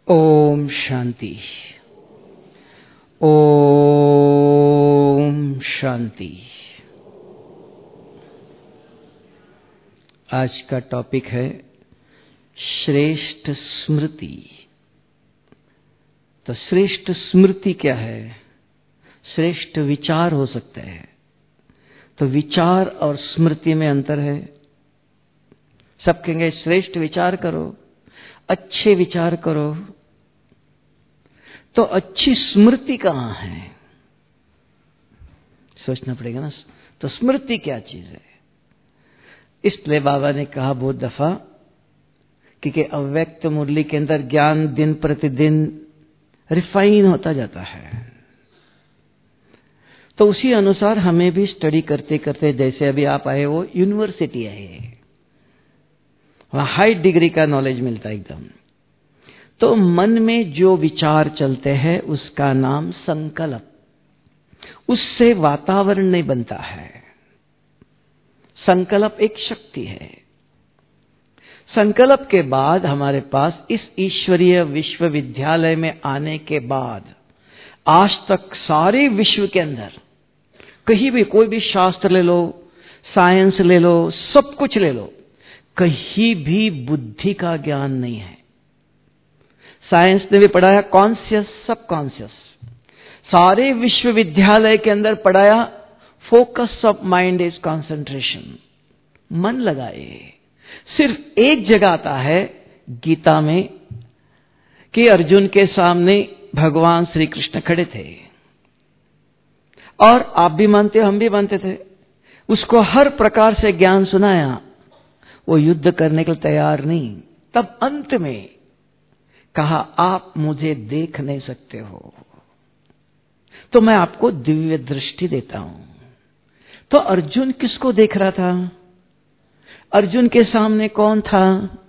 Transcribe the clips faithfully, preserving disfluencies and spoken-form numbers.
ओम शांति। ओम शांति। आज का टॉपिक है श्रेष्ठ स्मृति। तो श्रेष्ठ स्मृति क्या है? श्रेष्ठ विचार हो सकते हैं। तो विचार और स्मृति में अंतर है। सब कहेंगे श्रेष्ठ विचार करो, अच्छे विचार करो, तो अच्छी स्मृति कहां है? सोचना पड़ेगा ना। तो स्मृति क्या चीज है? इसलिए बाबा ने कहा बहुत दफा कि अव्यक्त मुरली के अंदर ज्ञान दिन प्रतिदिन रिफाइन होता जाता है। तो उसी अनुसार हमें भी स्टडी करते करते, जैसे अभी आप आए वो यूनिवर्सिटी है, वहां हाई डिग्री का नॉलेज मिलता है एकदम। तो मन में जो विचार चलते हैं उसका नाम संकल्प। उससे वातावरण नहीं बनता है। संकल्प एक शक्ति है। संकल्प के बाद हमारे पास इस ईश्वरीय विश्वविद्यालय में आने के बाद आज तक सारे विश्व के अंदर कहीं भी कोई भी शास्त्र ले लो, साइंस ले लो, सब कुछ ले लो, कहीं भी बुद्धि का ज्ञान नहीं है। साइंस ने भी पढ़ाया कॉन्शियस सबकॉन्शियस। सारे विश्वविद्यालय के अंदर पढ़ाया focus of mind is concentration. मन लगाए। सिर्फ एक जगह आता है गीता में कि अर्जुन के सामने भगवान श्री कृष्ण खड़े थे, और आप भी मानते हो, हम भी मानते थे। उसको हर प्रकार से ज्ञान सुनाया, वो युद्ध करने के लिए तैयार नहीं। तब अंत में कहा आप मुझे देख नहीं सकते हो, तो मैं आपको दिव्य दृष्टि देता हूं। तो अर्जुन किसको देख रहा था? अर्जुन के सामने कौन था?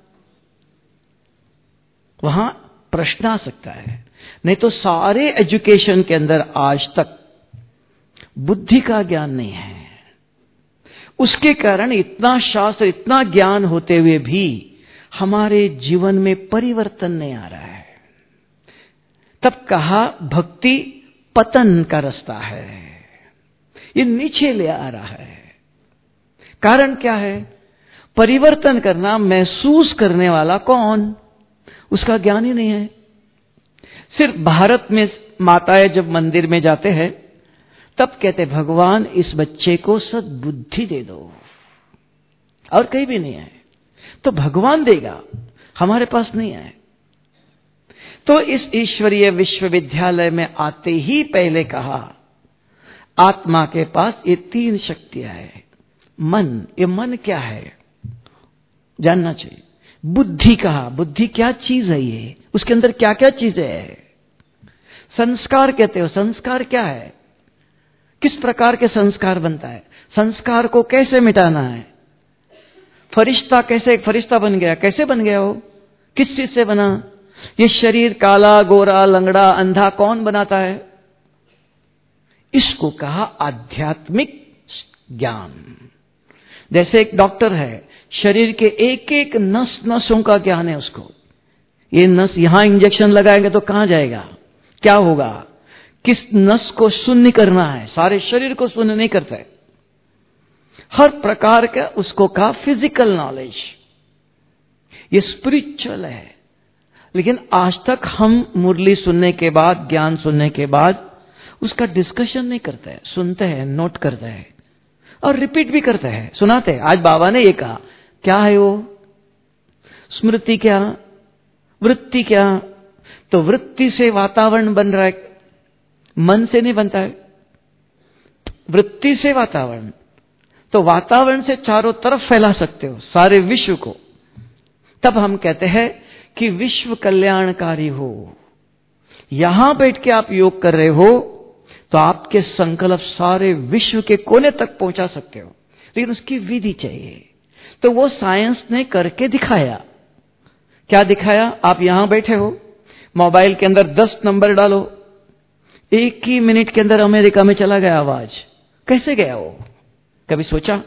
वहां प्रश्न आ सकता है। नहीं तो सारे एजुकेशन के अंदर आज तक बुद्धि का ज्ञान नहीं है। उसके कारण इतना शास्त्र, इतना ज्ञान होते हुए भी हमारे जीवन में परिवर्तन नहीं आ रहा है। तब कहा भक्ति पतन का रास्ता है, ये नीचे ले आ रहा है। कारण क्या है? परिवर्तन करना, महसूस करने वाला कौन? उसका ज्ञान ही नहीं है। सिर्फ भारत में माताएं जब मंदिर में जाते हैं तब कहते भगवान इस बच्चे को सद्बुद्धि दे दो, और कहीं भी नहीं है। तो भगवान देगा, हमारे पास नहीं है। तो इस ईश्वरीय विश्वविद्यालय में आते ही पहले कहा आत्मा के पास ये तीन शक्तियां है। मन, ये मन क्या है जानना चाहिए। बुद्धि कहा, बुद्धि क्या चीज है? ये उसके अंदर क्या क्या चीजें है? संस्कार कहते हो, संस्कार क्या है? किस प्रकार के संस्कार बनता है? संस्कार को कैसे मिटाना है? फरिश्ता कैसे एक फरिश्ता बन गया? कैसे बन गया हो? किस चीज से बना? ये शरीर काला, गोरा, लंगड़ा, अंधा कौन बनाता है? इसको कहा आध्यात्मिक ज्ञान। जैसे एक डॉक्टर है, शरीर के एक एक नस नसों का ज्ञान है उसको। ये नस यहां इंजेक्शन लगाएंगे तो कहां जाएगा, क्या होगा, किस नस को शून्य करना है, सारे शरीर को शून्य नहीं करता है। हर प्रकार का उसको कहा फिजिकल नॉलेज। ये स्पिरिचुअल है। लेकिन आज तक हम मुरली सुनने के बाद, ज्ञान सुनने के बाद उसका डिस्कशन नहीं करते हैं। सुनते हैं, नोट करते हैं और रिपीट भी करते हैं, सुनाते हैं। आज बाबा ने ये कहा, क्या है वो? स्मृति क्या? वृत्ति क्या? तो वृत्ति से वातावरण बन रहा है, मन से नहीं बनता है। वृत्ति से वातावरण, तो वातावरण से चारों तरफ फैला सकते हो, सारे विश्व को। तब हम कहते हैं कि विश्व कल्याणकारी हो। यहां बैठ के आप योग कर रहे हो तो आपके संकल्प सारे विश्व के कोने तक पहुंचा सकते हो, लेकिन उसकी विधि चाहिए। तो वो साइंस ने करके दिखाया। क्या दिखाया? आप यहां बैठे हो, मोबाइल के अंदर दस नंबर डालो, एक ही मिनट के अंदर अमेरिका में चला गया आवाज। कैसे गया वो? कभी सोचा?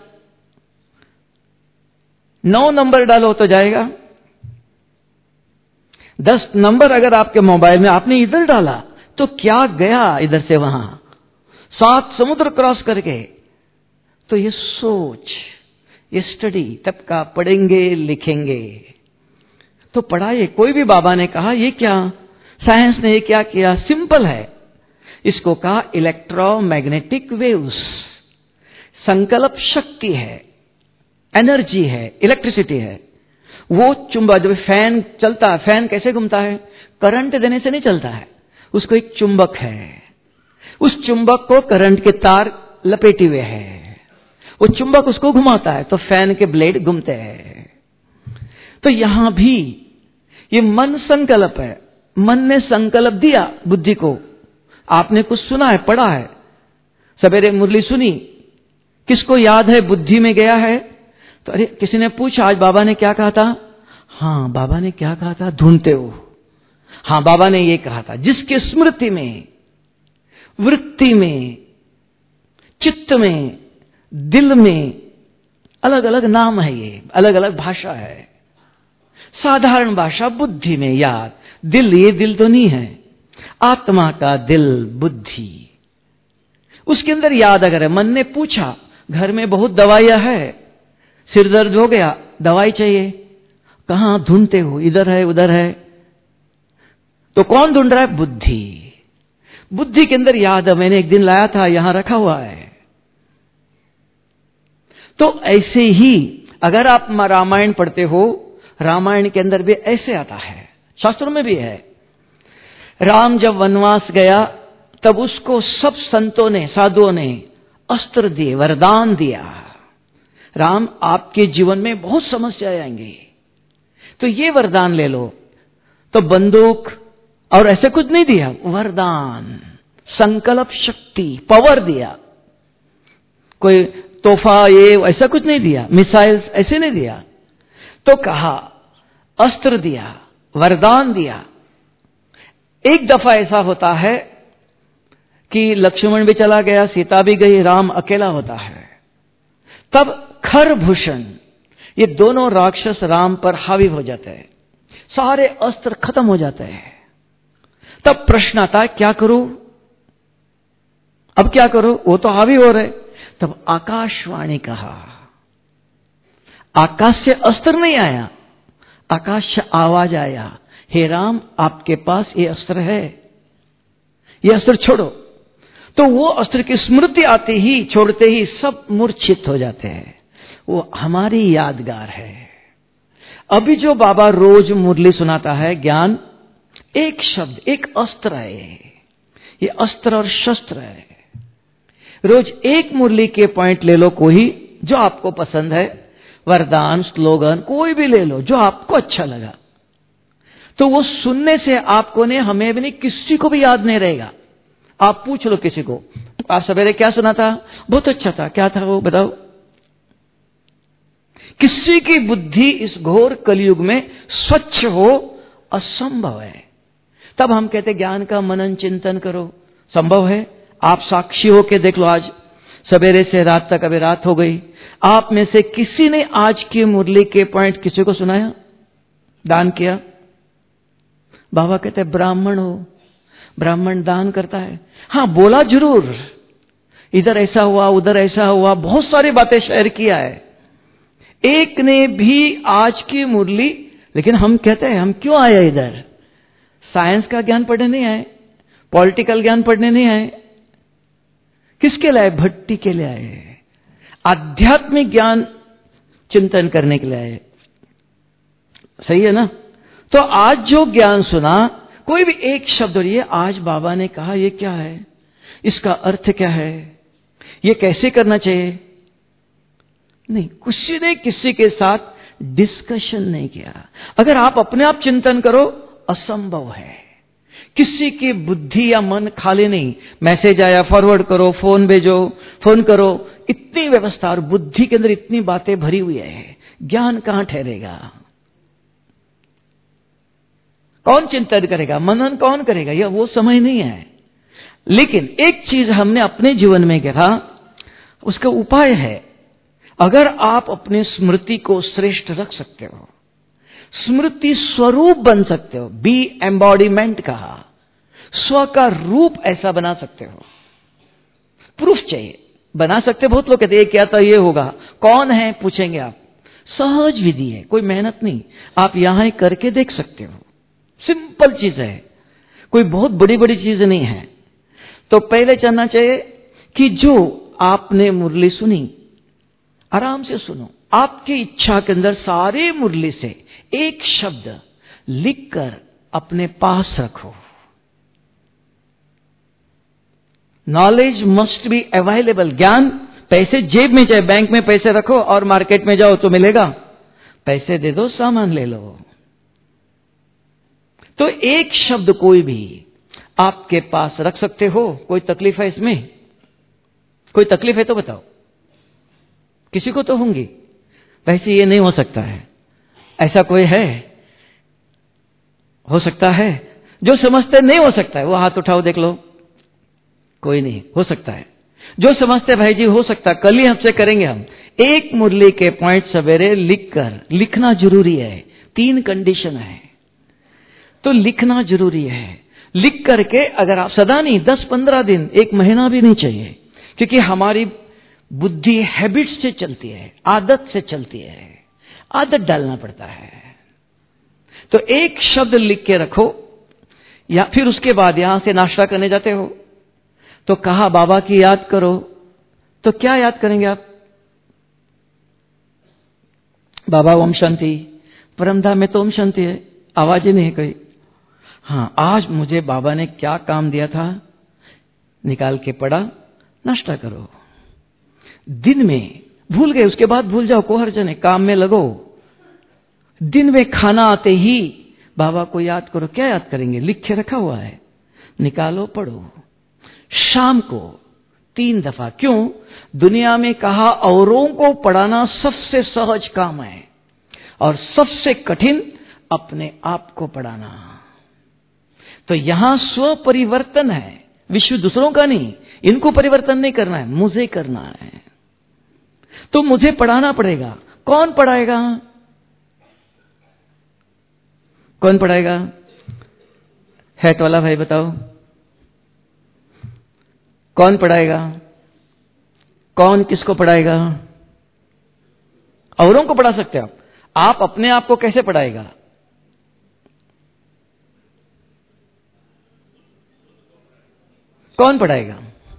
नौ नंबर डालो तो जाएगा। दस नंबर अगर आपके मोबाइल में आपने इधर डाला तो क्या गया इधर से वहां, सात समुद्र क्रॉस करके। तो ये सोच, ये स्टडी तब का पढ़ेंगे लिखेंगे तो पढ़ाइए। कोई भी बाबा ने कहा ये क्या, साइंस ने ये क्या किया, सिंपल है। इसको कहा इलेक्ट्रोमैग्नेटिक वेव्स। संकल्प शक्ति है, एनर्जी है, इलेक्ट्रिसिटी है। वो चुंबक, जब फैन चलता है, फैन कैसे घूमता है, करंट देने से नहीं चलता है, उसको एक चुंबक है, उस चुंबक को करंट के तार लपेटे हुए हैं, वो चुंबक उसको घुमाता है तो फैन के ब्लेड घूमते हैं। तो यहां भी ये मन संकल्प है, मन ने संकल्प दिया बुद्धि को। आपने कुछ सुना है, पढ़ा है, सवेरे मुरली सुनी, किसको याद है बुद्धि में गया है? तो अरे किसी ने पूछा आज बाबा ने क्या कहा था? हाँ बाबा ने क्या कहा था, ढूंढते हो। हाँ बाबा ने ये कहा था। जिसके स्मृति में, वृत्ति में, चित्त में, दिल में अलग अलग नाम है, ये अलग अलग भाषा है। साधारण भाषा बुद्धि में याद, दिल, ये दिल तो नहीं है, आत्मा का दिल बुद्धि, उसके अंदर याद अगर है। मन ने पूछा घर में बहुत दवाइयां है, सिर दर्द हो गया, दवाई चाहिए, कहां ढूंढते हो, इधर है उधर है, तो कौन ढूंढ रहा है? बुद्धि। बुद्धि के अंदर याद है, मैंने एक दिन लाया था, यहां रखा हुआ है। तो ऐसे ही अगर आप रामायण पढ़ते हो, रामायण के अंदर भी ऐसे आता है, शास्त्रों में भी है। राम जब वनवास गया तब उसको सब संतों ने, साधुओं ने अस्त्र दिए, वरदान दिया। राम आपके जीवन में बहुत समस्याएं आएंगी तो ये वरदान ले लो। तो बंदूक और ऐसे कुछ नहीं दिया, वरदान, संकल्प शक्ति, पावर दिया। कोई तोहफा ये ऐसा कुछ नहीं दिया, मिसाइल्स ऐसे नहीं दिया। तो कहा अस्त्र दिया, वरदान दिया। एक दफा ऐसा होता है कि लक्ष्मण भी चला गया, सीता भी गई, राम अकेला होता है। तब खरभूषण, ये दोनों राक्षस राम पर हावी हो जाते हैं, सारे अस्त्र खत्म हो जाते हैं। तब प्रश्न आता है क्या करूं, अब क्या करूं, वो तो हावी हो रहे। तब आकाशवाणी कहा, आकाश से अस्त्र नहीं आया, आकाश से आवाज आया, हे राम आपके पास ये अस्त्र है, ये अस्त्र छोड़ो। तो वो अस्त्र की स्मृति आते ही, छोड़ते ही सब मूर्छित हो जाते हैं। वो हमारी यादगार है। अभी जो बाबा रोज मुरली सुनाता है, ज्ञान एक शब्द, एक अस्त्र है, ये अस्त्र और शस्त्र है। रोज एक मुरली के पॉइंट ले लो, कोई जो आपको पसंद है, वरदान, स्लोगन कोई भी ले लो जो आपको अच्छा लगा। तो वो सुनने से आपको ने, हमें भी नहीं, किसी को भी याद नहीं रहेगा। आप पूछ लो किसी को, आप सवेरे क्या सुना था, बहुत अच्छा था, क्या था वो बताओ। किसी की बुद्धि इस घोर कलयुग में स्वच्छ हो असंभव है। तब हम कहते ज्ञान का मनन चिंतन करो, संभव है। आप साक्षी हो के देख लो, आज सवेरे से रात तक, अभी रात हो गई, आप में से किसी ने आज की मुरली के पॉइंट किसी को सुनाया, दान किया? बाबा कहते ब्राह्मण हो, ब्राह्मण दान करता है। हां बोला जरूर, इधर ऐसा हुआ, उधर ऐसा हुआ, बहुत सारी बातें शेयर किया है। एक ने भी आज की मुरली, लेकिन हम कहते हैं हम क्यों आए इधर, साइंस का ज्ञान पढ़ने नहीं आए, पॉलिटिकल ज्ञान पढ़ने नहीं आए, किसके लिए आए? भट्टी के लिए आए, आध्यात्मिक ज्ञान चिंतन करने के लिए आए। सही है ना? तो आज जो ज्ञान सुना, कोई भी एक शब्द, और ये आज बाबा ने कहा, ये क्या है, इसका अर्थ क्या है, ये कैसे करना चाहिए, नहीं, किसी ने किसी के साथ डिस्कशन नहीं किया। अगर आप अपने आप चिंतन करो, असंभव है। किसी की बुद्धि या मन खाली नहीं, मैसेज आया फॉरवर्ड करो, फोन भेजो, फोन करो, इतनी व्यवस्था, और बुद्धि के अंदर इतनी बातें भरी हुई है, ज्ञान कहां ठहरेगा? कौन चिंतन करेगा, मनन कौन करेगा? यह वो समय नहीं है। लेकिन एक चीज हमने अपने जीवन में कहा, उसका उपाय है। अगर आप अपनी स्मृति को श्रेष्ठ रख सकते हो, स्मृति स्वरूप बन सकते हो। बी एम्बॉडीमेंट कहा, स्व का रूप ऐसा बना सकते हो। प्रूफ चाहिए, बना सकते। बहुत लोग कहते हैं क्या तो ये होगा, कौन है पूछेंगे आप। सहज विधि है, कोई मेहनत नहीं, आप यहां ही करके देख सकते हो। सिंपल चीज है, कोई बहुत बड़ी बड़ी चीज नहीं है। तो पहले जानना चाहिए कि जो आपने मुरली सुनी, आराम से सुनो, आपकी इच्छा के अंदर सारे मुरली से एक शब्द लिखकर अपने पास रखो। Knowledge must be available. ज्ञान पैसे जेब में, चाहे बैंक में पैसे रखो और मार्केट में जाओ तो मिलेगा। पैसे दे दो, सामान ले लो। तो एक शब्द कोई भी आपके पास रख सकते हो। कोई तकलीफ है इसमें? कोई तकलीफ है तो बताओ, किसी को तो होंगी। वैसे ये नहीं हो सकता है, ऐसा कोई है? हो सकता है? जो समझते नहीं हो सकता है वो हाथ उठाओ, देख लो। कोई नहीं, हो सकता है। जो समझते भाई जी हो सकता, कल ही हमसे करेंगे हम। एक मुरली के पॉइंट सवेरे लिखकर, लिखना जरूरी है। तीन कंडीशन है, तो लिखना जरूरी है। लिख करके अगर आप सदा नहीं, दस पंद्रह दिन, एक महीना भी नहीं चाहिए, क्योंकि हमारी बुद्धि हैबिट से चलती है, आदत से चलती है। आदत डालना पड़ता है। तो एक शब्द लिख के रखो, या फिर उसके बाद यहां से नाश्ता करने जाते हो तो कहा बाबा की याद करो, तो क्या याद करेंगे आप? बाबा ओम शांति, परमधाम में तो ओम शांति है, आवाज ही नहीं है कोई। हाँ, आज मुझे बाबा ने क्या काम दिया था, निकाल के पढ़ा, नाश्ता करो। दिन में भूल गए, उसके बाद भूल जाओ, को हर्ज नहीं, काम में लगो। दिन में खाना आते ही बाबा को याद करो। क्या याद करेंगे? लिख के रखा हुआ है, निकालो, पढ़ो। शाम को तीन दफा। क्यों? दुनिया में कहा औरों को पढ़ाना सबसे सहज काम है और सबसे कठिन अपने आप को पढ़ाना। तो यहां स्व परिवर्तन है, विश्व दूसरों का नहीं। इनको परिवर्तन नहीं करना है, मुझे करना है। तो मुझे पढ़ाना पड़ेगा। कौन पढ़ाएगा? कौन पढ़ाएगा? हैट वाला भाई बताओ, कौन पढ़ाएगा? कौन किसको पढ़ाएगा? औरों को पढ़ा सकते हो आप, आप अपने आप को कैसे पढ़ाएगा? कौन पढ़ाएगा?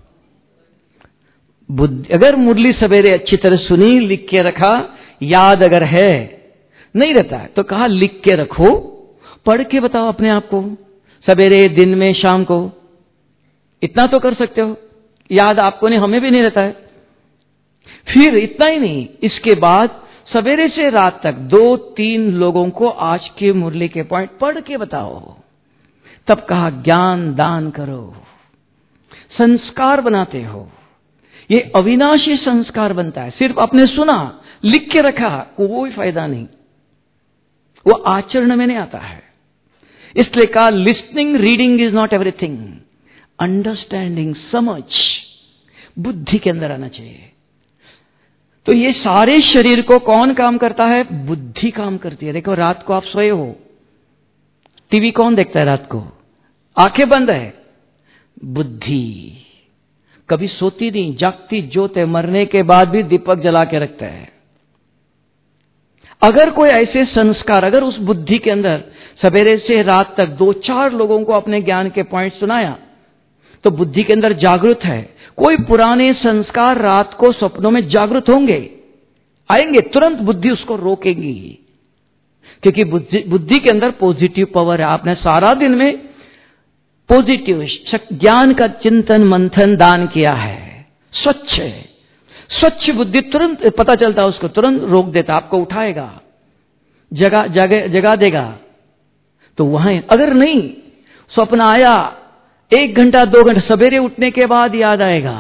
बुद्धि। अगर मुरली सवेरे अच्छी तरह सुनी, लिख के रखा, याद अगर है, नहीं रहता है तो कहा लिख के रखो, पढ़ के बताओ अपने आप को, सवेरे, दिन में, शाम को। इतना तो कर सकते हो। याद आपको नहीं, हमें भी नहीं रहता है। फिर इतना ही नहीं, इसके बाद सवेरे से रात तक दो तीन लोगों को आज के मुरली के पॉइंट पढ़ के बताओ। तब कहा ज्ञान दान करो, संस्कार बनाते हो। ये अविनाशी संस्कार बनता है। सिर्फ आपने सुना, लिख के रखा, कोई फायदा नहीं, वो आचरण में नहीं आता है। इसलिए कहा listening, reading is not everything. Understanding, समझ बुद्धि के अंदर आना चाहिए। तो ये सारे शरीर को कौन काम करता है? बुद्धि काम करती है। देखो, रात को आप सोए हो, टीवी कौन देखता है रात को? आंखें बंद है, बुद्धि। कभी सोती नहीं, जागती ज्योत है, मरने के बाद भी दीपक जला के रखता है। अगर कोई ऐसे संस्कार, अगर उस बुद्धि के अंदर सवेरे से रात तक दो चार लोगों को अपने ज्ञान के पॉइंट सुनाया, तो बुद्धि के अंदर जागृत है। कोई पुराने संस्कार रात को सपनों में जागृत होंगे, आएंगे, तुरंत बुद्धि उसको रोकेगी, क्योंकि बुद्धि, बुद्धि के अंदर पॉजिटिव पावर है। आपने सारा दिन में पॉजिटिव ज्ञान का चिंतन मंथन दान किया है, स्वच्छ है। स्वच्छ बुद्धि तुरंत पता चलता है उसको, तुरंत रोक देता, आपको उठाएगा, जगा जगा जगा देगा। तो वहां अगर नहीं, स्वप्न आया, एक घंटा दो घंटा सवेरे उठने के बाद याद आएगा,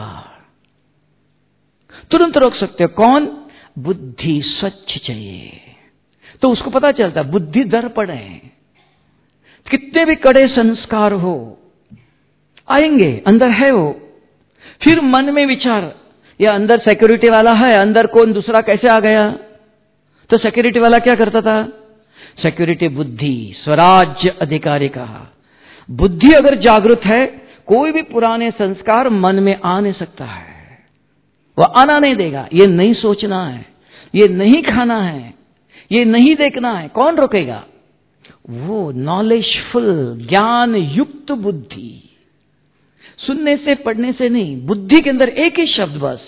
तुरंत रोक सकते हो। कौन? बुद्धि स्वच्छ चाहिए। तो उसको पता चलता बुद्धि दर्पण है। कितने भी कड़े संस्कार हो, आएंगे, अंदर है वो। फिर मन में विचार, या अंदर सिक्योरिटी वाला है, अंदर कौन दूसरा कैसे आ गया? तो सिक्योरिटी वाला क्या करता था? सिक्योरिटी बुद्धि, स्वराज्य अधिकारी कहा। बुद्धि अगर जागृत है, कोई भी पुराने संस्कार मन में आ नहीं सकता है, वह आना नहीं देगा। ये नहीं सोचना है, ये नहीं खाना है, ये नहीं देखना है, कौन रोकेगा? वो नॉलेजफुल, ज्ञान युक्त बुद्धि। सुनने से पढ़ने से नहीं, बुद्धि के अंदर एक ही शब्द बस।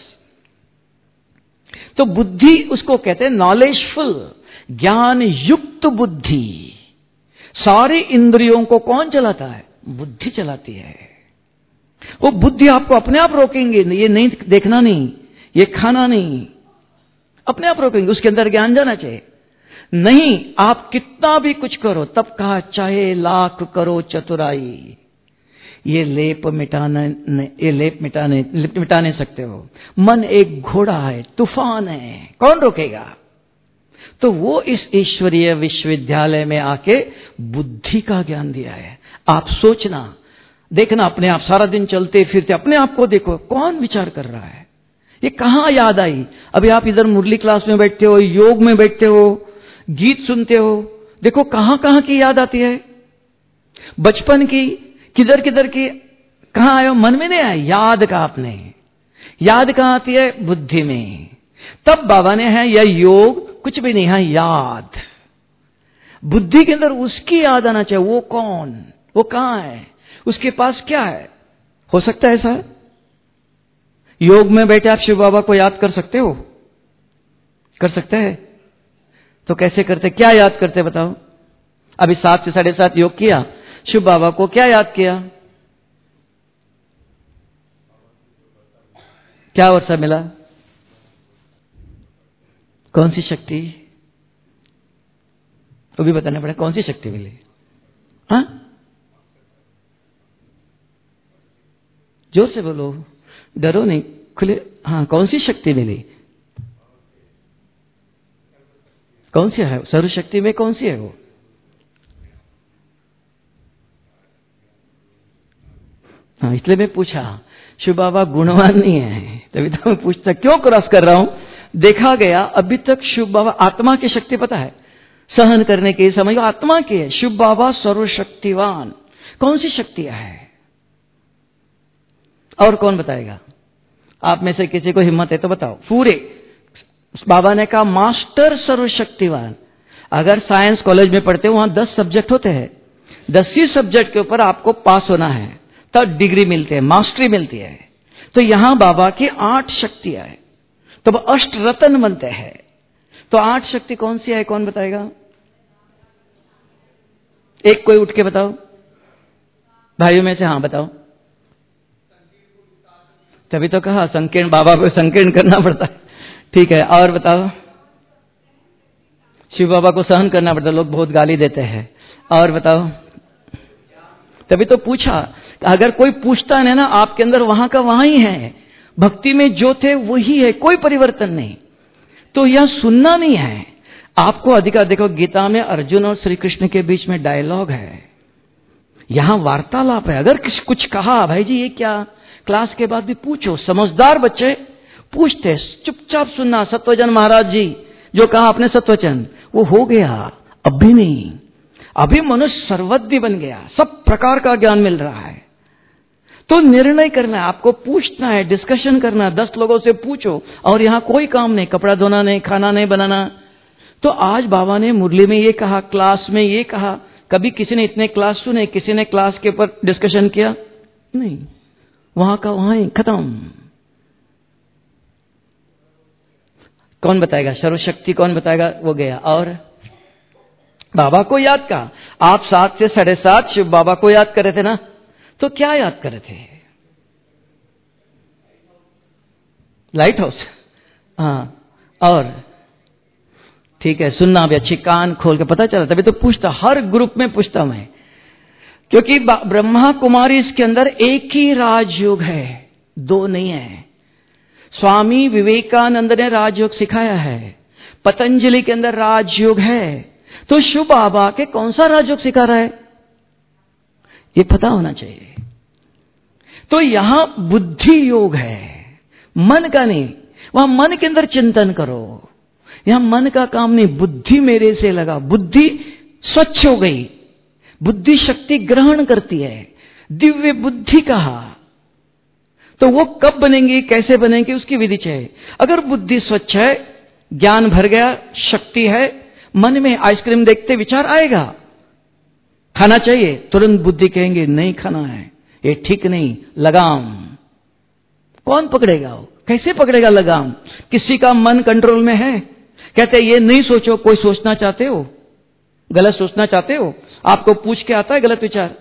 तो बुद्धि उसको कहते हैं नॉलेजफुल, ज्ञान युक्त बुद्धि। सारी इंद्रियों को कौन चलाता है? बुद्धि चलाती है। वो बुद्धि आपको अपने आप रोकेंगे, ये नहीं देखना नहीं, ये खाना नहीं, अपने आप रोकेंगे। उसके अंदर ज्ञान जाना चाहिए। नहीं, आप कितना भी कुछ करो, तब कहा चाहे लाख करो चतुराई, ये लेप मिटाने ये लेप मिटाने लेप मिटा नहीं सकते हो। मन एक घोड़ा है, तूफान है, कौन रोकेगा? तो वो इस ईश्वरीय विश्वविद्यालय में आके बुद्धि का ज्ञान दिया है। आप सोचना, देखना, अपने आप सारा दिन चलते फिरते अपने आप को देखो, कौन विचार कर रहा है? ये कहां याद आई? अभी आप इधर मुरली क्लास में बैठते हो, योग में बैठते हो, गीत सुनते हो, देखो कहां कहां की याद आती है। बचपन की, किधर किधर की, कहां आयो? मन में नहीं आया, याद का आपने। याद कहां आती है? बुद्धि में। तब बाबा ने है यह योग कुछ भी नहीं है, याद। बुद्धि के अंदर उसकी याद आना चाहिए। वो कौन, वो कहां है, उसके पास क्या है? हो सकता है ऐसा? योग में बैठे आप शिव बाबा को याद कर सकते हो? कर सकते हैं? तो कैसे करते, क्या याद करते बताओ? अभी सात से साढ़े सात योग किया, शिव बाबा को क्या याद किया? क्या वर्षा मिला? कौन सी शक्ति? वो भी बताना पड़ेगा, कौन सी शक्ति मिली? हाँ, जोर से बोलो, डरो नहीं, खुले। हाँ, कौन सी शक्ति मिली? कौन सी है? सर्वशक्ति में कौन सी है वो? हाँ, इसलिए मैं पूछा। शिव बाबा गुणवान नहीं है, तभी तो मैं पूछता, क्यों क्रॉस कर रहा हूं? देखा गया अभी तक शिव बाबा आत्मा की शक्ति पता है, सहन करने के समय आत्मा की है। शिव बाबा सर्वशक्तिवान, कौन सी शक्तियां है? और कौन बताएगा? आप में से किसी को हिम्मत है तो बताओ। पूरे बाबा ने कहा मास्टर सर्वशक्तिवान। अगर साइंस कॉलेज में पढ़ते हो, वहां दस सब्जेक्ट होते हैं, दस ही सब्जेक्ट के ऊपर आपको पास होना है, तब डिग्री मिलती है, मास्टरी मिलती है। तो यहां बाबा की आठ शक्तियां है, तब अष्ट रत्न बनते हैं। तो आठ शक्ति कौन सी है, कौन बताएगा? एक कोई उठ के बताओ, भाइयों में से। हाँ बताओ। तभी तो कहा संकीर्ण, बाबा को संकीर्ण करना पड़ता है। ठीक है, और बताओ। शिव बाबा को सहन करना पड़ता है, लोग बहुत गाली देते हैं। और बताओ। तभी तो पूछा, अगर कोई पूछता है ना, आपके अंदर वहां का वहां ही है, भक्ति में जो थे वही है, कोई परिवर्तन नहीं। तो यह सुनना नहीं है आपको अधिकार। देखो गीता में अर्जुन और श्री कृष्ण के बीच में डायलॉग है, यहां वार्तालाप है। अगर कुछ कहा, भाई जी ये क्या, क्लास के बाद भी पूछो। समझदार बच्चे पूछते, चुपचाप सुनना। सत्वचन महाराज जी जो कहा आपने सत्वचन, वो हो गया, अब भी नहीं। अभी मनुष्य सर्वज्ञ बन गया, सब प्रकार का ज्ञान मिल रहा है। तो निर्णय करना है, आपको पूछना है, डिस्कशन करना है, दस लोगों से पूछो। और यहां कोई काम नहीं, कपड़ा धोना नहीं, खाना नहीं बनाना। तो आज बाबा ने मुरली में ये कहा, क्लास में ये कहा। कभी किसी ने इतने क्लास सुने, किसी ने क्लास के ऊपर डिस्कशन किया नहीं, वहां का वहां ही खत्म। कौन बताएगा? सर्वशक्ति कौन बताएगा? वो गया। और बाबा को याद का, आप सात से साढ़े सात शिव बाबा को याद कर रहे थे ना, तो क्या याद कर रहे थे? Light house. हाँ, और ठीक है, सुनना भी अच्छी, कान खोल के पता चला। तभी तो पूछता, हर ग्रुप में पूछता मैं, क्योंकि ब्रह्मा कुमारी इसके अंदर एक ही राजयोग है, दो नहीं है। स्वामी विवेकानंद ने राजयोग सिखाया है, पतंजलि के अंदर राजयोग है। तो शिव बाबा के कौन सा राजयोग सिखा रहा है, ये पता होना चाहिए। तो यहां बुद्धि योग है, मन का नहीं। वहां मन के अंदर चिंतन करो, यहां मन का काम नहीं, बुद्धि मेरे से लगा, बुद्धि स्वच्छ हो गई, बुद्धि शक्ति ग्रहण करती है, दिव्य बुद्धि कहा। तो वो कब बनेंगी, कैसे बनेंगी, उसकी विधि चाहिए। अगर बुद्धि स्वच्छ है, ज्ञान भर गया, शक्ति है, मन में आइसक्रीम देखते विचार आएगा, खाना चाहिए, तुरंत बुद्धि कहेंगे नहीं खाना है, ये ठीक नहीं, लगाम। कौन पकड़ेगा, वो कैसे पकड़ेगा लगाम? किसी का मन कंट्रोल में है, कहते ये नहीं सोचो, कोई सोचना चाहते हो, गलत सोचना चाहते हो, आपको पूछ के आता है गलत विचार,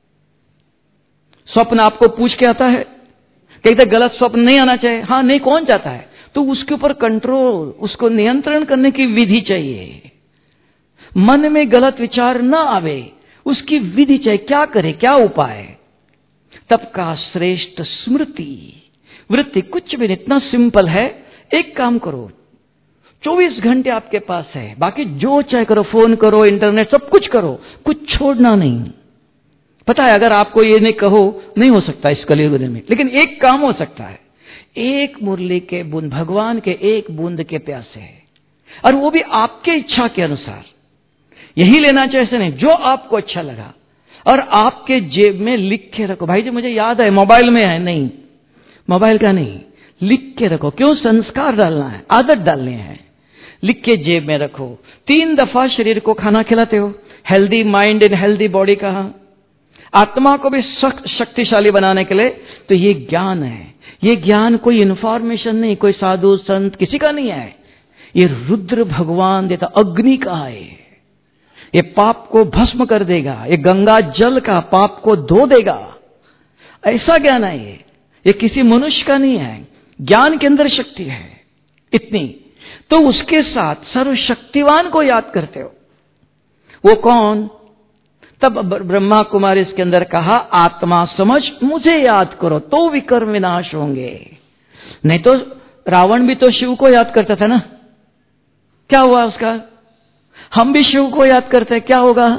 स्वप्न आपको पूछ के आता है, कहते गलत स्वप्न नहीं आना चाहिए, हाँ नहीं, कौन चाहता है? तो उसके ऊपर कंट्रोल, उसको नियंत्रण करने की विधि चाहिए। मन में गलत विचार ना आवे, उसकी विधि चाहिए। क्या करे, क्या उपाय? तब का श्रेष्ठ स्मृति वृत्ति, कुछ भी नहीं, इतना सिंपल है। एक काम करो, चौबीस घंटे आपके पास है, बाकी जो चाहे करो, फोन करो, इंटरनेट, सब कुछ करो, कुछ छोड़ना नहीं। पता है, अगर आपको ये नहीं कहो, नहीं हो सकता इस कलयुग में, लेकिन एक काम हो सकता है, एक मुरली के बूंद, भगवान के एक बूंद के प्यासे है, और वो भी आपके इच्छा के अनुसार। यही लेना चाहिए, ऐसे नहीं, जो आपको अच्छा लगा, और आपके जेब में लिख के रखो। भाई जी मुझे याद है, मोबाइल में है, नहीं, मोबाइल का नहीं, लिख के रखो। क्यों? संस्कार डालना है, आदत डालनी है, लिख के जेब में रखो। तीन दफा शरीर को खाना खिलाते हो, healthy mind and healthy body कहा, आत्मा को भी शक्तिशाली बनाने के लिए, तो ये ज्ञान है। ये ज्ञान कोई इंफॉर्मेशन नहीं, कोई साधु संत किसी का नहीं है, ये रुद्र भगवान देता, अग्नि का है। ये पाप को भस्म कर देगा, ये गंगा जल का पाप को धो देगा, ऐसा ज्ञान है ये। ये किसी मनुष्य का नहीं है, ज्ञान के अंदर शक्ति है इतनी। तो उसके साथ सर्वशक्तिवान को याद करते हो, वो कौन? तब ब्रह्मा कुमारी इसके अंदर कहा, आत्मा समझ मुझे याद करो तो विकर्म विनाश होंगे। नहीं तो रावण भी तो शिव को याद करता था ना, क्या हुआ उसका? हम भी शिव को याद करते हैं, क्या होगा?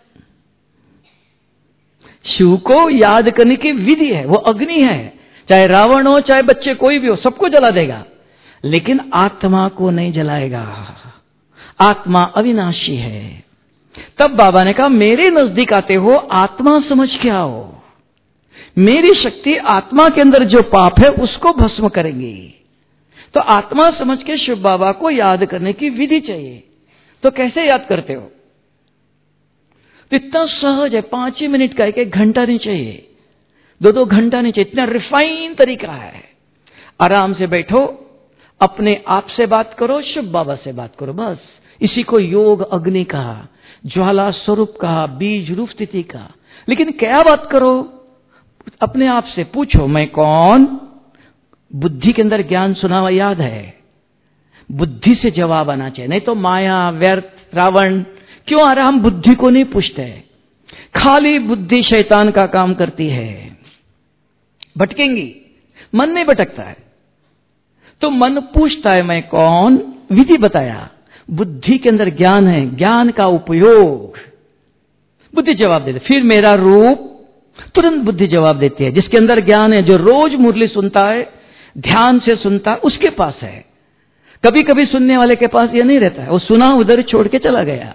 शिव को याद करने की विधि है, वो अग्नि है, चाहे रावण हो चाहे बच्चे कोई भी हो, सबको जला देगा, लेकिन आत्मा को नहीं जलाएगा। आत्मा अविनाशी है। तब बाबा ने कहा, मेरे नजदीक आते हो, आत्मा समझ के आओ, मेरी शक्ति आत्मा के अंदर जो पाप है उसको भस्म करेंगी। तो आत्मा समझ के शिव बाबा को याद करने की विधि चाहिए। तो कैसे याद करते हो? तो इतना सहज है, पांच ही मिनट का, एक एक घंटा नहीं चाहिए, दो दो घंटा नहीं चाहिए, इतना रिफाइन तरीका है। आराम से बैठो, अपने आप से बात करो, शिव बाबा से बात करो, बस। इसी को योग अग्नि कहा, ज्वाला स्वरूप कहा, बीज रूप स्थिति का। लेकिन क्या बात करो? अपने आप से पूछो, मैं कौन? बुद्धि के अंदर ज्ञान सुना हुआ याद है, बुद्धि से जवाब आना चाहिए, नहीं तो माया, व्यर्थ, रावण क्यों आ रहा, हम बुद्धि को नहीं पूछते। खाली बुद्धि शैतान का काम करती है, भटकेंगी, मन नहीं भटकता है। तो मन पूछता है, मैं कौन? विधि बताया, बुद्धि के अंदर ज्ञान है, ज्ञान का उपयोग, बुद्धि जवाब देती। फिर मेरा रूप, तुरंत बुद्धि जवाब देती है। जिसके अंदर ज्ञान है, जो रोज मुरली सुनता है, ध्यान से सुनता है, उसके पास है। कभी कभी सुनने वाले के पास यह नहीं रहता है, वो सुना उधर छोड़ के चला गया।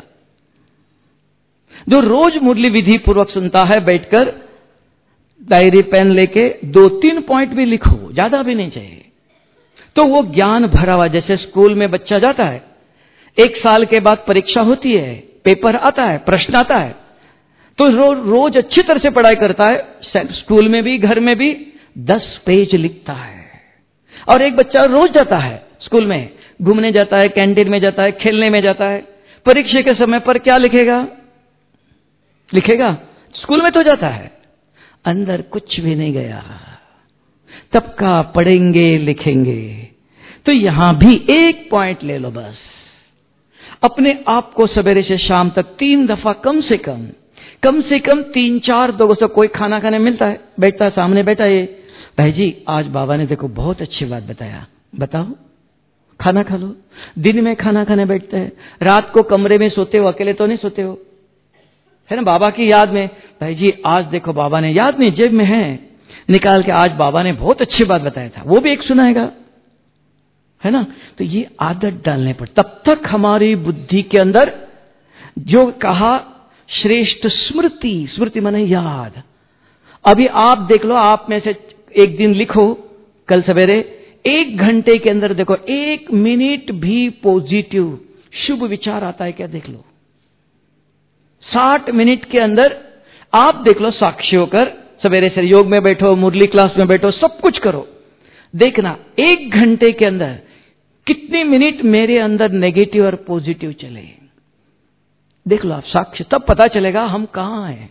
जो रोज मुरली विधि पूर्वक सुनता है, बैठकर डायरी पेन लेके दो तीन पॉइंट भी लिखो, ज्यादा भी नहीं चाहिए, तो वो ज्ञान भरा हुआ। जैसे स्कूल में बच्चा जाता है, एक साल के बाद परीक्षा होती है, पेपर आता है, प्रश्न आता है, तो रो, रोज अच्छी तरह से पढ़ाई करता है, स्कूल में भी घर में भी दस पेज लिखता है। और एक बच्चा रोज जाता है स्कूल में, घूमने जाता है, कैंटीन में जाता है, खेलने में जाता है, परीक्षा के समय पर क्या लिखेगा? लिखेगा, स्कूल में तो जाता है, अंदर कुछ भी नहीं गया। तब का पढ़ेंगे लिखेंगे। तो यहां भी एक पॉइंट ले लो बस, अपने आप को सवेरे से शाम तक तीन दफा कम से कम कम से कम तीन चार लोगों से कोई खाना खाने मिलता है, बैठता है, सामने बैठा है, भाई जी आज बाबा ने देखो बहुत अच्छी बात बताया, बताओ, खाना खा लो। दिन में खाना खाने बैठते हैं, रात को कमरे में सोते हो, अकेले तो नहीं सोते हो, है ना, बाबा की याद में, भाई जी आज देखो बाबा ने, याद नहीं जेब में है, निकाल के आज बाबा ने बहुत अच्छी बात बताया था, वो भी एक सुनाएगा, है ना। तो ये आदत डालने पर तब तक हमारी बुद्धि के अंदर जो कहा श्रेष्ठ स्मृति, स्मृति माने याद। अभी आप देख लो, आप में से एक दिन लिखो, कल सवेरे एक घंटे के अंदर देखो एक मिनट भी पॉजिटिव शुभ विचार आता है क्या, देख लो। साठ मिनट के अंदर आप देख लो, साक्षी होकर सवेरे से योग में बैठो, मुरली क्लास में बैठो, सब कुछ करो, देखना एक घंटे के अंदर कितने मिनट मेरे अंदर नेगेटिव और पॉजिटिव चले। देख लो आप साक्ष्य, तब पता चलेगा हम कहां हैं।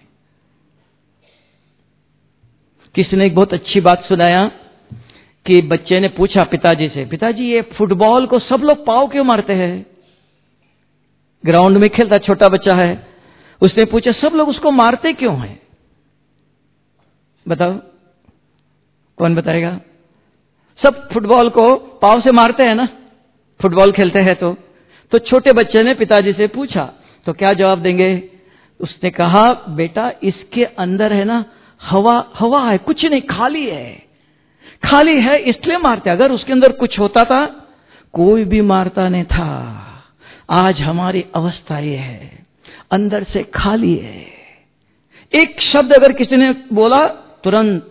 किसी ने एक बहुत अच्छी बात सुनाया कि बच्चे ने पूछा पिताजी से, पिताजी ये फुटबॉल को सब लोग पाव क्यों मारते हैं? ग्राउंड में खेलता छोटा बच्चा है, उसने पूछा सब लोग उसको मारते क्यों हैं? बताओ, कौन बताएगा? सब फुटबॉल को पाव से मारते हैं ना, फुटबॉल खेलते हैं तो तो छोटे बच्चे ने पिताजी से पूछा तो क्या जवाब देंगे? उसने कहा बेटा इसके अंदर है ना हवा, हवा है, कुछ नहीं, खाली है, खाली है इसलिए मारते। अगर उसके अंदर कुछ होता था कोई भी मारता नहीं था। आज हमारी अवस्था यह है, अंदर से खाली है। एक शब्द अगर किसी ने बोला तुरंत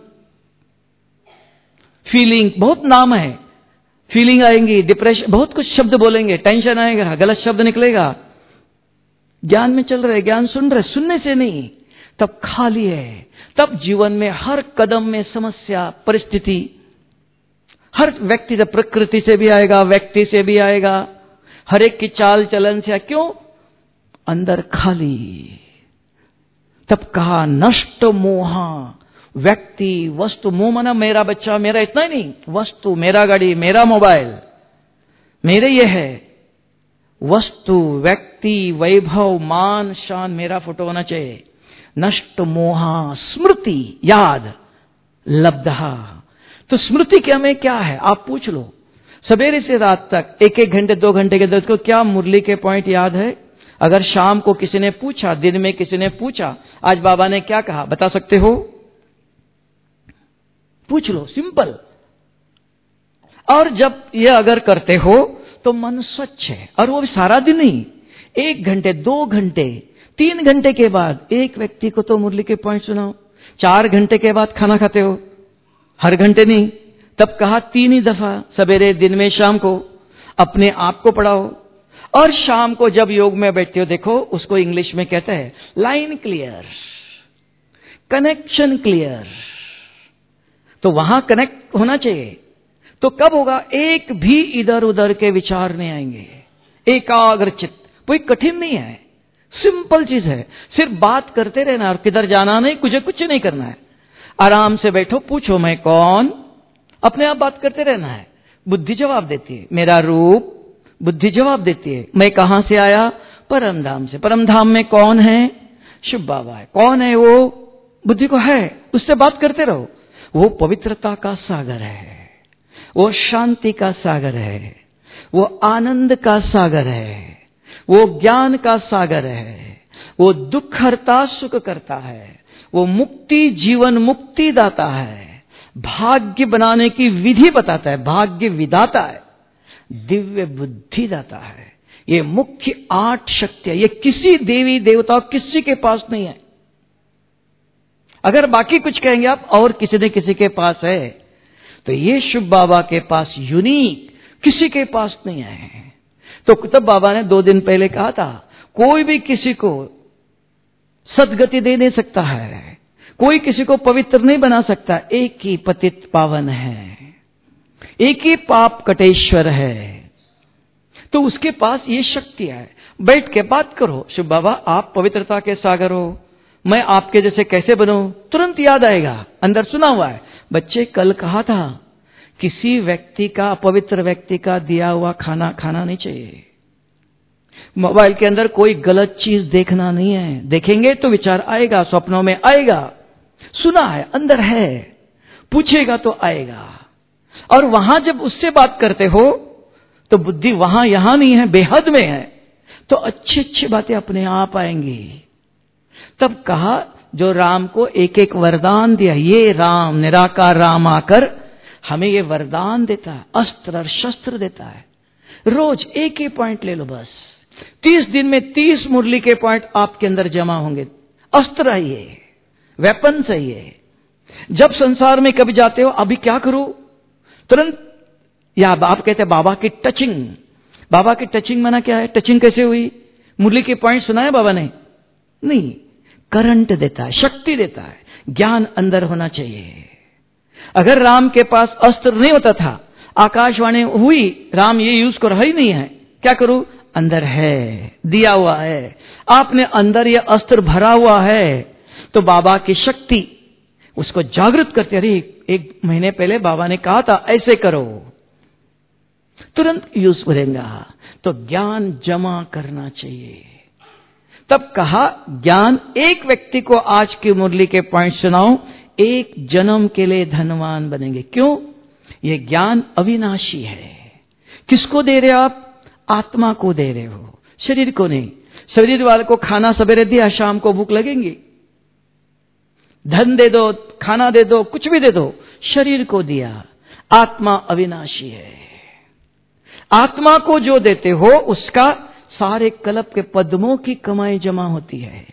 फीलिंग, बहुत नाम है, फीलिंग आएंगी, डिप्रेशन, बहुत कुछ शब्द बोलेंगे, टेंशन आएगा, गलत शब्द निकलेगा। ज्ञान में चल रहे, ज्ञान सुन रहे, सुनने से नहीं, तब खाली है। तब जीवन में हर कदम में समस्या, परिस्थिति, हर व्यक्ति से, प्रकृति से भी आएगा, व्यक्ति से भी आएगा, हर एक की चाल चलन से। क्यों? अंदर खाली। तब कहा नष्ट मोहा, व्यक्ति वस्तु, मोह मना मेरा बच्चा, मेरा इतना ही नहीं, वस्तु, मेरा गाड़ी, मेरा मोबाइल, मेरे ये है, वस्तु, व्यक्ति, वैभव, मान, शान, मेरा फोटो होना चाहिए। नष्ट मोहा स्मृति, याद, लब्धा। तो स्मृति क्या में क्या है आप पूछ लो। सवेरे से रात तक एक एक घंटे दो घंटे के अंदर को क्या मुरली के पॉइंट याद है? अगर शाम को किसी ने पूछा, दिन में किसी ने पूछा आज बाबा ने क्या कहा, बता सकते हो? पूछ लो, सिंपल। और जब ये अगर करते हो तो मन स्वच्छ है। और वो भी सारा दिन नहीं, एक घंटे, दो घंटे, तीन घंटे के बाद एक व्यक्ति को तो मुरली के पॉइंट सुनाओ। चार घंटे के बाद खाना खाते हो, हर घंटे नहीं। तब कहा तीन ही दफा, सवेरे, दिन में, शाम को अपने आप को पढ़ाओ। और शाम को जब योग में बैठते हो, देखो उसको इंग्लिश में कहते हैं लाइन क्लियर, कनेक्शन क्लियर। तो वहां कनेक्ट होना चाहिए। तो कब होगा? एक भी इधर उधर के विचार नहीं आएंगे, एकाग्र चित्त। कोई कठिन नहीं है, सिंपल चीज है। सिर्फ बात करते रहना और किधर जाना नहीं, कुछ कुछ नहीं करना है। आराम से बैठो, पूछो मैं कौन, अपने आप बात करते रहना है। बुद्धि जवाब देती है, मेरा रूप, बुद्धि जवाब देती है, मैं कहां से आया, परम धाम से। परम धाम में कौन है? शिव बाबा है। कौन है वो? बुद्धि को है, उससे बात करते रहो। वो पवित्रता का सागर है, वो शांति का सागर है, वो आनंद का सागर है, वो ज्ञान का सागर है, वो दुख हरता सुख करता है, वो मुक्ति, जीवन मुक्ति दाता है, भाग्य बनाने की विधि बताता है, भाग्य विधाता है, दिव्य बुद्धि दाता है। ये मुख्य आठ शक्तियां, ये किसी देवी देवता किसी के पास नहीं है। अगर बाकी कुछ कहेंगे आप और किसी न किसी के पास है, तो ये शिव बाबा के पास यूनिक, किसी के पास नहीं है। तो तब बाबा ने दो दिन पहले कहा था, कोई भी किसी को सदगति दे नहीं सकता है, कोई किसी को पवित्र नहीं बना सकता। एक ही पतित पावन है, एक ही पाप कटेश्वर है। तो उसके पास ये शक्ति है। बैठ के बात करो, शिव बाबा आप पवित्रता के सागर हो, मैं आपके जैसे कैसे बनूं? तुरंत याद आएगा, अंदर सुना हुआ है। बच्चे कल कहा था, किसी व्यक्ति का, अपवित्र व्यक्ति का दिया हुआ खाना खाना नहीं चाहिए। मोबाइल के अंदर कोई गलत चीज देखना नहीं है। देखेंगे तो विचार आएगा, स्वप्नों में आएगा। सुना है, अंदर है, पूछेगा तो आएगा। और वहां जब उससे बात करते हो तो बुद्धि वहां यहां नहीं है, बेहद में है, तो अच्छी अच्छी बातें अपने आप आएंगी। तब कहा जो राम को एक एक वरदान दिया, ये राम, निराकार राम आकर हमें ये वरदान देता है, अस्त्र और शस्त्र देता है। रोज एक ही पॉइंट ले लो बस, तीस दिन में तीस मुरली के पॉइंट आपके अंदर जमा होंगे। अस्त्र है ये, वेपन है ये। जब संसार में कभी जाते हो, अभी क्या करो, तुरंत या आप कहते हैं बाबा की टचिंग। बाबा की टचिंग माना क्या है? टचिंग कैसे हुई? मुरली के पॉइंट सुनाए बाबा ने? नहीं, करंट देता है, शक्ति देता है, ज्ञान अंदर होना चाहिए। अगर राम के पास अस्त्र नहीं होता था, आकाशवाणी हुई, राम ये यूज कर ही नहीं है, क्या करूं? अंदर है, दिया हुआ है, आपने अंदर ये अस्त्र भरा हुआ है, तो बाबा की शक्ति उसको जागृत करते। अरे एक महीने पहले बाबा ने कहा था ऐसे करो, तुरंत यूज करेगा। तो ज्ञान जमा करना चाहिए। तब कहा ज्ञान, एक व्यक्ति को आज की मुरली के पॉइंट सुनाओ, एक जन्म के लिए धनवान बनेंगे। क्यों? ये ज्ञान अविनाशी है। किसको दे रहे हो आप? आत्मा को दे रहे हो, शरीर को नहीं। शरीर वाले को खाना सवेरे दिया, शाम को भूख लगेंगी। धन दे दो, खाना दे दो, कुछ भी दे दो, शरीर को दिया। आत्मा अविनाशी है। आत्मा को जो देते हो उसका सारे कल्प के पद्मों की कमाई जमा होती है।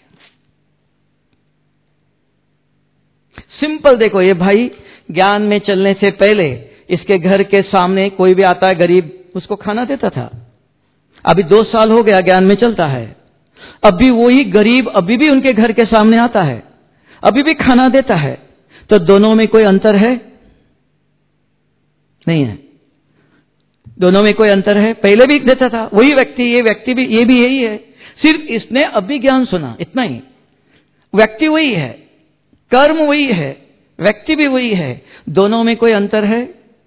सिंपल देखो, ये भाई ज्ञान में चलने से पहले इसके घर के सामने कोई भी आता है गरीब, उसको खाना देता था। अभी दो साल हो गया ज्ञान में चलता है, अभी वही गरीब अभी भी उनके घर के सामने आता है, अभी भी खाना देता है। तो दोनों में कोई अंतर है? नहीं है। दोनों में कोई अंतर है? पहले भी देता था वही व्यक्ति, ये व्यक्ति भी, ये भी यही है, सिर्फ इसने अभी ज्ञान सुना, इतना ही। व्यक्ति वही है, कर्म वही है, व्यक्ति भी वही है। दोनों में कोई अंतर है?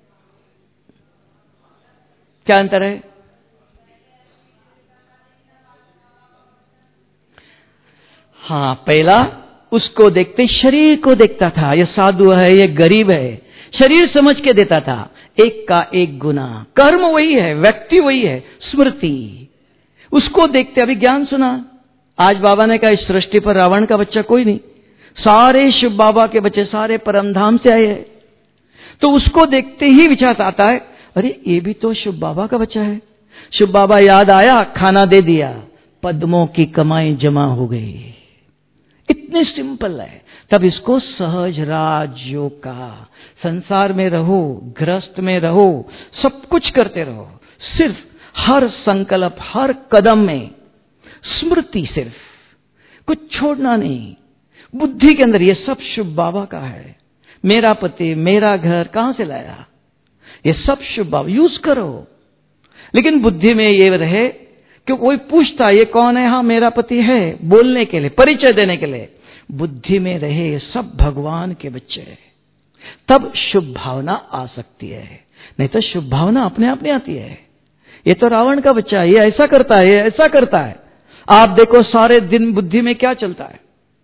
क्या अंतर है? हाँ, पहला उसको देखते शरीर को देखता था, ये साधु है, ये गरीब है, शरीर समझ के देता था। एक का एक गुना, कर्म वही है, व्यक्ति वही है, स्मृति उसको देखते। अभी ज्ञान सुना। आज बाबा ने कहा इस सृष्टि पर रावण का बच्चा कोई नहीं, सारे शिव बाबा के बच्चे सारे परमधाम से आए हैं। तो उसको देखते ही विचार आता है, अरे ये भी तो शिव बाबा का बच्चा है। शिव बाबा याद आया, खाना दे दिया, पद्मों की कमाई जमा हो गई। इतने सिंपल है। तब इसको सहज राजयोग का। संसार में रहो, गृहस्थ में रहो, सब कुछ करते रहो, सिर्फ हर संकल्प, हर कदम में स्मृति, सिर्फ कुछ छोड़ना नहीं। बुद्धि के अंदर ये सब शिव बाबा का है। मेरा पति, मेरा घर कहां से लाया? ये सब शिव बाबा, यूज करो। लेकिन बुद्धि में ये रहे कि कोई पूछता ये कौन है? हाँ मेरा पति है, बोलने के लिए, परिचय देने के लिए। बुद्धि में रहे ये सब भगवान के बच्चे हैं, तब शुभ भावना आ सकती है। नहीं तो शुभ भावना अपने आप नहीं आती है। ये तो रावण का बच्चा है, ये ऐसा करता है, ये ऐसा करता है। आप देखो सारे दिन बुद्धि में क्या चलता है?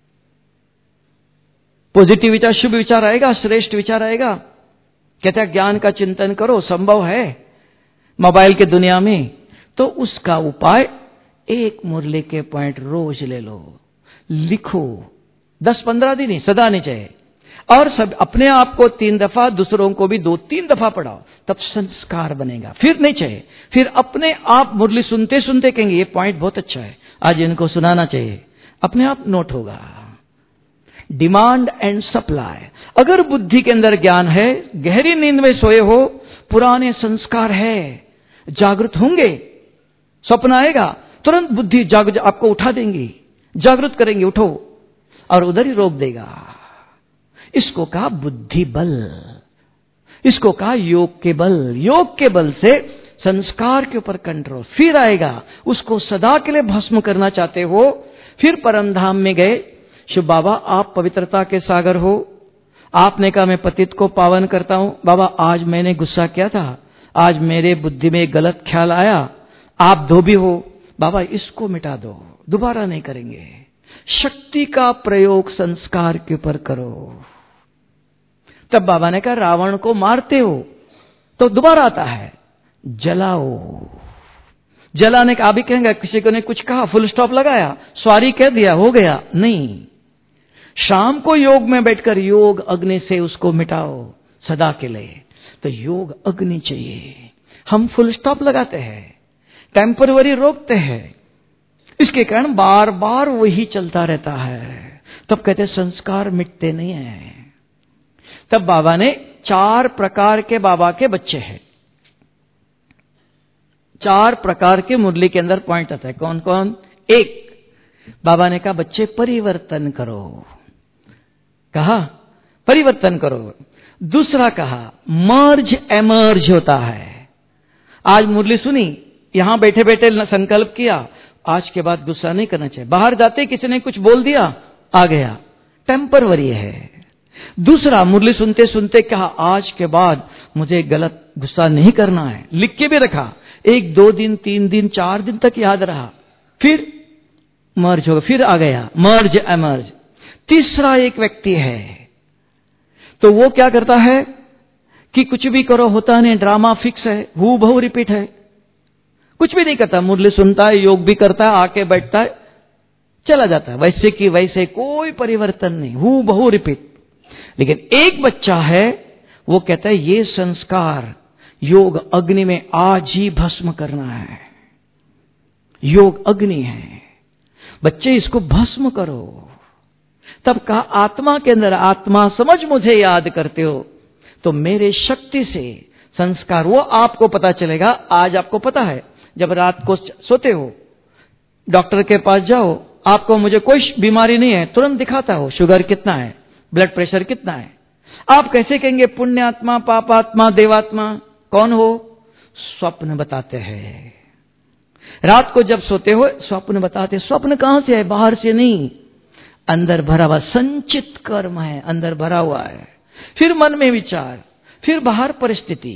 पॉजिटिव विचार, शुभ विचार आएगा, श्रेष्ठ विचार आएगा। कहते हैं ज्ञान का चिंतन करो, संभव है मोबाइल के दुनिया में। तो उसका उपाय, एक मुरली के पॉइंट रोज ले लो, लिखो, दस पंद्रह दिन ही, सदा नहीं चाहिए। और सब अपने आप को तीन दफा, दूसरों को भी दो तीन दफा पढ़ाओ, तब संस्कार बनेगा। फिर नहीं चाहिए, फिर अपने आप मुरली सुनते सुनते कहेंगे ये पॉइंट बहुत अच्छा है, आज इनको सुनाना चाहिए, अपने आप नोट होगा। Demand and supply. अगर बुद्धि के अंदर ज्ञान है, गहरी नींद में सोए हो, पुराने संस्कार है, जागृत होंगे, स्वप्न आएगा, तुरंत बुद्धि जाग आपको उठा देंगी, जागृत करेंगे, उठो, और उधर ही रोक देगा। इसको कहा बुद्धि बल, इसको कहा योग के बल। योग के बल से संस्कार के ऊपर कंट्रोल फिर आएगा। उसको सदा के लिए भस्म करना चाहते हो, फिर परमधाम में गए, शिव बाबा आप पवित्रता के सागर हो, आपने कहा मैं पतित को पावन करता हूं। बाबा आज मैंने गुस्सा किया था, आज मेरे बुद्धि में एक गलत ख्याल आया, आप धोबी हो, बाबा इसको मिटा दो, दोबारा नहीं करेंगे। शक्ति का प्रयोग संस्कार के ऊपर करो। तब बाबा ने कहा रावण को मारते हो तो दोबारा आता है, जलाओ। जलाने का अभी कहेंगे, किसी को ने कुछ कहा, फुल स्टॉप लगाया, सॉरी कह दिया, हो गया, नहीं। शाम को योग में बैठकर योग अग्नि से उसको मिटाओ सदा के लिए। तो योग अग्नि चाहिए। हम फुल स्टॉप लगाते हैं, टेम्परवरी रोकते हैं, इसके कारण बार बार वही चलता रहता है। तब कहते संस्कार मिटते नहीं हैं। तब बाबा ने चार प्रकार के बाबा के बच्चे हैं, चार प्रकार के मुरली के अंदर पॉइंट आता है। कौन कौन? एक, बाबा ने कहा बच्चे परिवर्तन करो, कहा परिवर्तन करो। दूसरा कहा मर्ज एमर्ज होता है। आज मुरली सुनी, यहां बैठे बैठे संकल्प किया, आज के बाद गुस्सा नहीं करना चाहिए। बाहर जाते किसी ने कुछ बोल दिया, आ गया, टेम्परवरी है। दूसरा, मुरली सुनते सुनते कहा आज के बाद मुझे गलत गुस्सा नहीं करना है, लिख के भी रखा। एक दो दिन, तीन दिन, चार दिन तक याद रहा, फिर मर्ज होगा, फिर आ गया मर्ज एमर्ज। तीसरा एक व्यक्ति है, तो वो क्या करता है कि कुछ भी करो होता नहीं, ड्रामा फिक्स है, हू बहु रिपीट है, कुछ भी नहीं करता, मुरली सुनता है, योग भी करता है, आके बैठता है, चला जाता है, वैसे कि वैसे, कोई परिवर्तन नहीं, हू बहु रिपीट। लेकिन एक बच्चा है, वो कहता है ये संस्कार योग अग्नि में आज ही भस्म करना है। योग अग्नि है, बच्चे इसको भस्म करो। तब कहा आत्मा के अंदर, आत्मा समझ मुझे याद करते हो तो मेरे शक्ति से संस्कार, वो आपको पता चलेगा। आज आपको पता है, जब रात को सोते हो, डॉक्टर के पास जाओ, आपको मुझे कोई बीमारी नहीं है, तुरंत दिखाता हो शुगर कितना है, ब्लड प्रेशर कितना है। आप कैसे कहेंगे पुण्यात्मा, पापात्मा, देवात्मा? कौन हो? स्वप्न बताते हैं। रात को जब सोते हो स्वप्न बताते। स्वप्न कहां से है? बाहर से नहीं, अंदर भरा हुआ संचित कर्म है, अंदर भरा हुआ है। फिर मन में विचार, फिर बाहर परिस्थिति।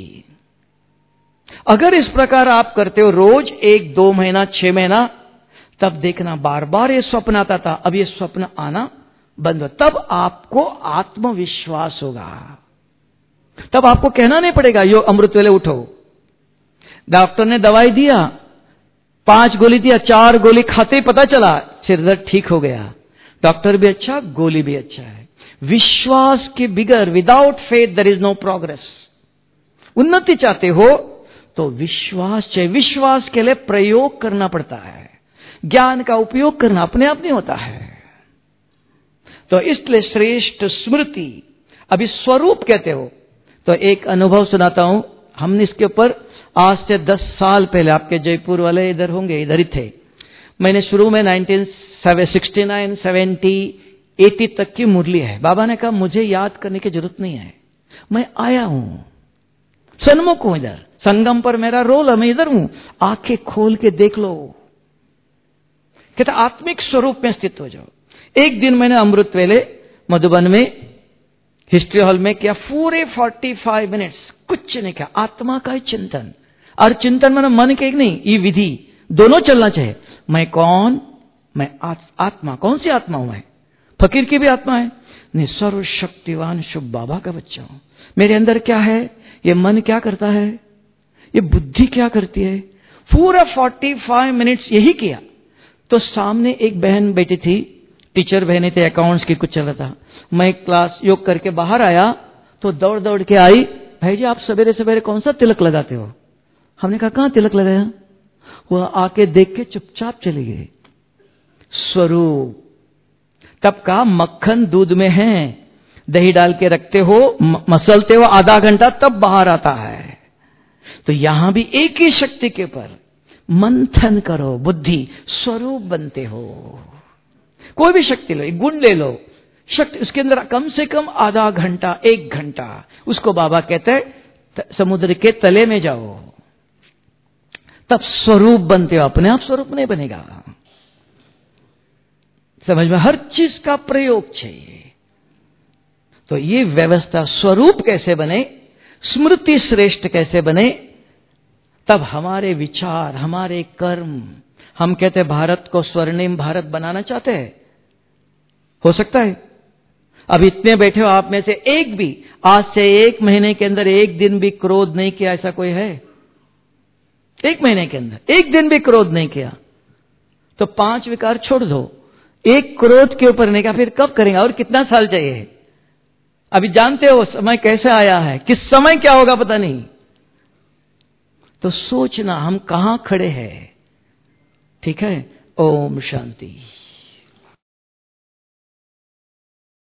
अगर इस प्रकार आप करते हो रोज एक दो महीना, छह महीना, तब देखना बार बार ये स्वप्न आता था, अब ये स्वप्न आना बंद हो। तब आपको आत्मविश्वास होगा, तब आपको कहना नहीं पड़ेगा यो अमृत वेले उठो। डॉक्टर ने दवाई दिया, पांच गोली दिया, चार गोली खाते ही पता चला सिर दर्द ठीक हो गया। डॉक्टर भी अच्छा, गोली भी अच्छा है। विश्वास के बिगर, without faith there is no progress. उन्नति चाहते हो तो विश्वास चाहिए। विश्वास के लिए प्रयोग करना पड़ता है, ज्ञान का उपयोग करना अपने आप नहीं होता है। तो इसलिए श्रेष्ठ स्मृति। अभी स्वरूप कहते हो तो एक अनुभव सुनाता हूं। हमने इसके ऊपर आज से दस साल पहले, आपके जयपुर वाले इधर होंगे, इधर ही थे, मैंने शुरू में nineteen sixty nine, seventy, eighty तक की मुरली है। बाबा ने कहा मुझे याद करने की जरूरत नहीं है, मैं आया हूं, सन्मुख हूं, इधर संगम पर मेरा रोल है, मैं इधर हूं, आंखें खोल के देख लो। कहता आत्मिक स्वरूप में स्थित हो जाओ। एक दिन मैंने अमृत वेले मधुबन में हिस्ट्री हॉल में किया, पूरे पैंतालीस मिनट्स कुछ नहीं किया, आत्मा का ही चिंतन। और चिंतन मैंने मन के एक नहीं, ये विधि दोनों चलना चाहिए। मैं कौन? मैं आत्मा। कौन सी आत्मा हूं मैं? फकीर की भी आत्मा है नहीं, सर्वशक्तिवान शुभ बाबा का बच्चा हूं। मेरे अंदर क्या है? ये मन क्या करता है? ये बुद्धि क्या करती है? पूरा पैंतालीस मिनट्स यही किया। तो सामने एक बहन बैठी थी, टीचर बहने थे, अकाउंट्स की कुछ चल रहा था। मैं क्लास योग करके बाहर आया तो दौड़ दौड़ के आई, भाई जी आप सवेरे सवेरे कौन सा तिलक लगाते हो? हमने कहा कहां तिलक लगाया? वो आके देख के चुपचाप चली गई। स्वरूप। तब का मक्खन दूध में है, दही डाल के रखते हो, मसलते हो आधा घंटा, तब बाहर आता है। तो यहां भी एक ही शक्ति के ऊपर मंथन करो, बुद्धि स्वरूप बनते हो। कोई भी शक्ति लो, एक गुण ले लो, शक्ति उसके अंदर कम से कम आधा घंटा, एक घंटा, उसको बाबा कहते हैं समुद्र के तले में जाओ, तब स्वरूप बनते हो। अपने आप स्वरूप नहीं बनेगा। समझ में? हर चीज का प्रयोग चाहिए। तो ये व्यवस्था, स्वरूप कैसे बने, स्मृति श्रेष्ठ कैसे बने, तब हमारे विचार, हमारे कर्म, हम कहते हैं भारत को स्वर्णिम भारत बनाना चाहते हैं, हो सकता है। अब इतने बैठे हो आप में से एक भी आज से एक महीने के अंदर एक दिन भी क्रोध नहीं किया, ऐसा कोई है? एक महीने के अंदर एक दिन भी क्रोध नहीं किया तो पांच विकार छोड़ दो, एक क्रोध के ऊपर नहीं किया, फिर कब करेंगे? और कितना साल चाहिए? अभी जानते हो समय कैसे आया है, किस समय क्या होगा पता नहीं। तो सोचना हम कहां खड़े हैं। ठीक है, ओम शांति।